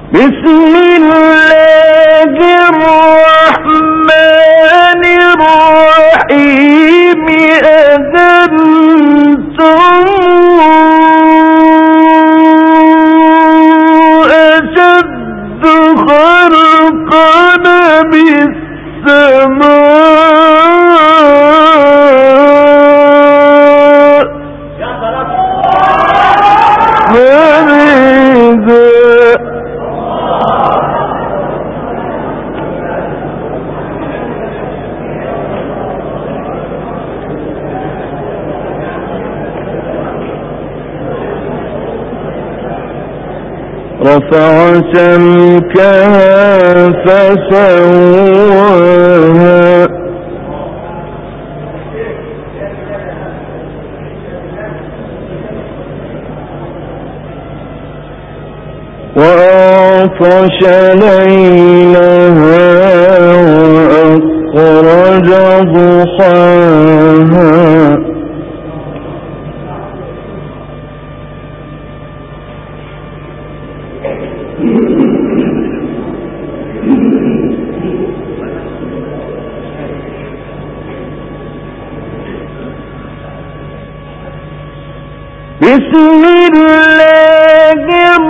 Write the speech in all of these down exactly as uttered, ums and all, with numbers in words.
بسم الله الرحمن الرحيم أأنتم أشد خلقا بالسماء رفع سمكها فسواها وأغطش ليلها وأخرج ضحاها بسم الله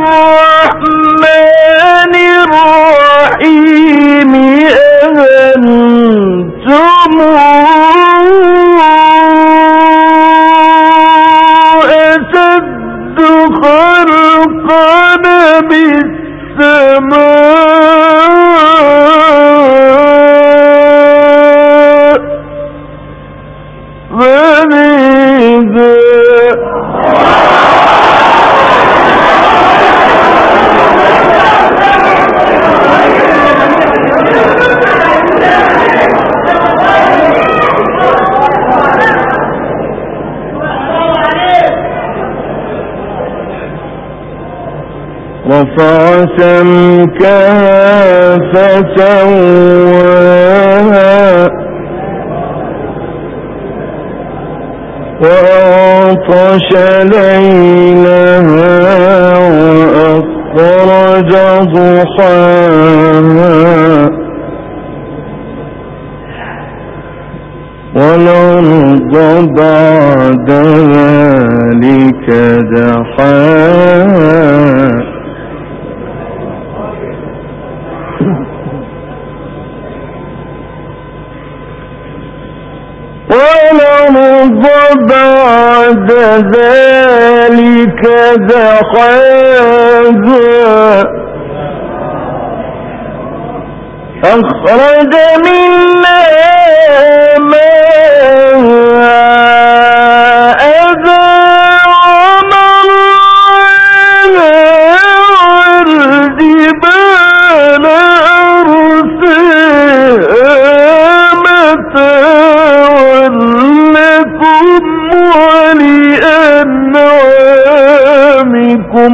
الرحمن الرحيم أأنتم أشد خلقا بالسماء بنيها رفع سمكها فسواها وأغطش ليلها وأخرج ضحاها والأرض بعد ذلك دحاها والأرض بعد ذلك دحاها أخرج منها ماءها والجبال أرساها متاعا لكم ولأنعامكم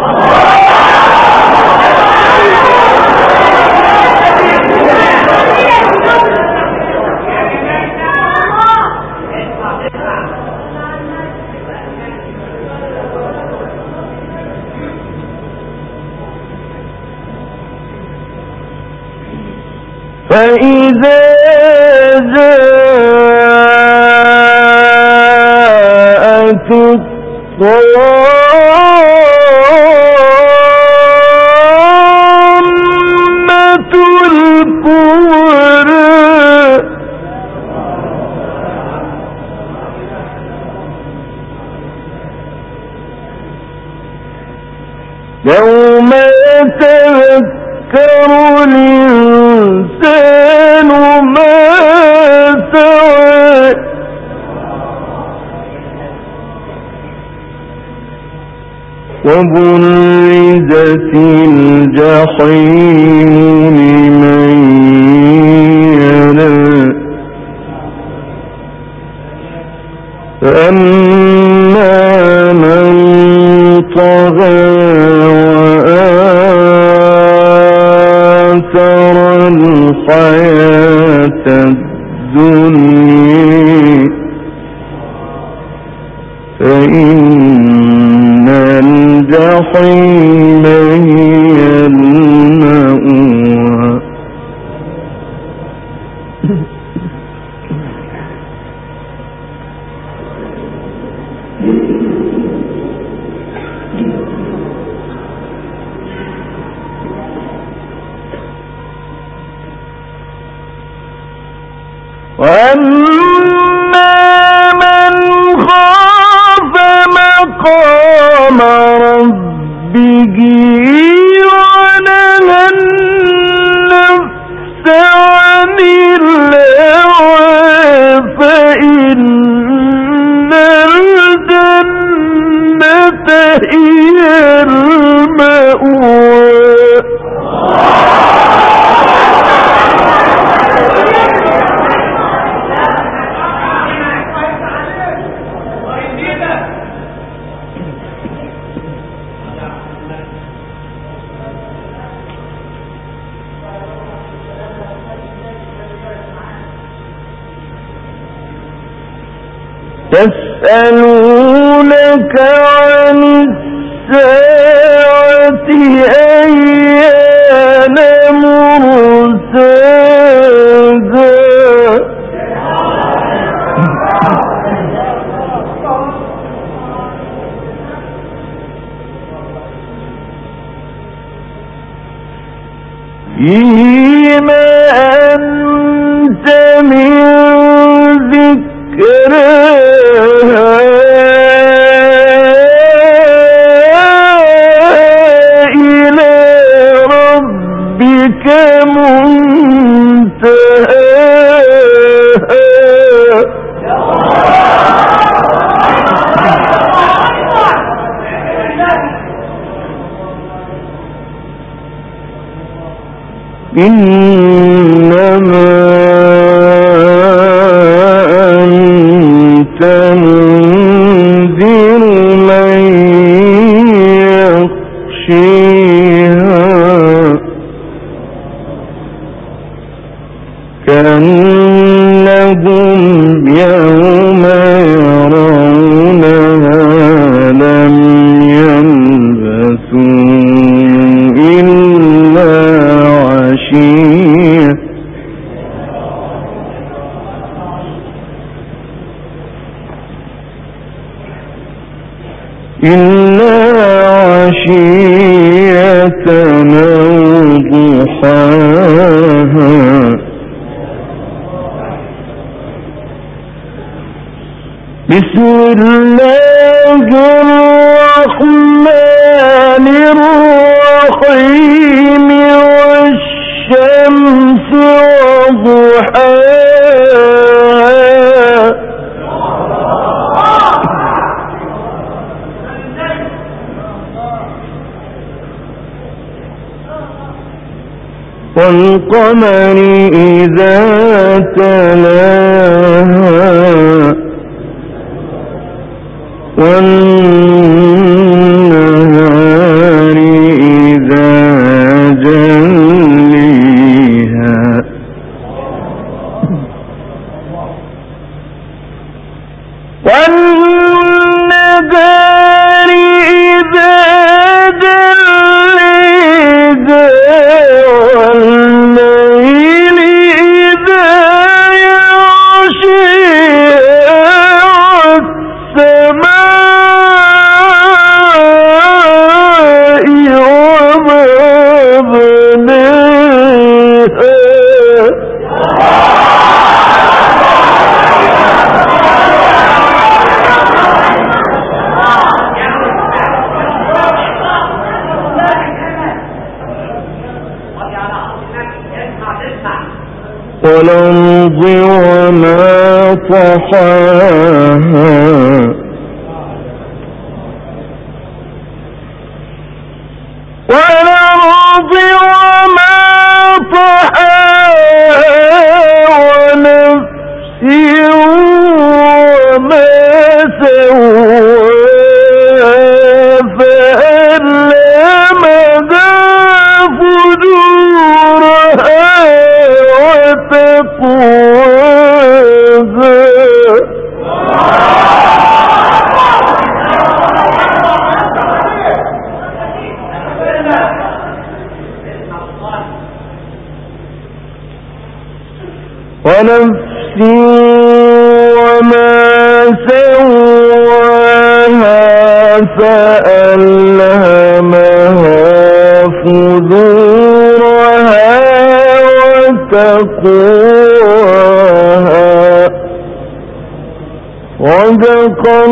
فإذا جاءت الطامة الكبرى يوم يتذكر الإنسان ما سعى وبرزت الجحيم لمن يرى فأما من طغى وآثر الحياة الدنيا فإن الجحيم هي ربه ونهى النفس عن الهوى فإن الجنة هي المأوى. يسألونك عن الساعة أيان مرساها فيما أنت من ذكرها إلى ربك منتهاها. إنما أنت منذر من يخشيها كأنهم يوم يرونها لم يلبثوا إلا عشية إلا عشية أو ضحاها. بسم الله الرحمن الرحيم والشمس وضحاها والقمر إذا تلاها والنهار إذا جليها والنهار إذا جليها والليل إذا يغشيها والسماء وما بناها. والأرض وما طحاها والأرض وما طحاها ونفس وما سواها فألهمها فجورها وتقواها. ونفس وما سواها فألهمها فجورها وتقواها. صدق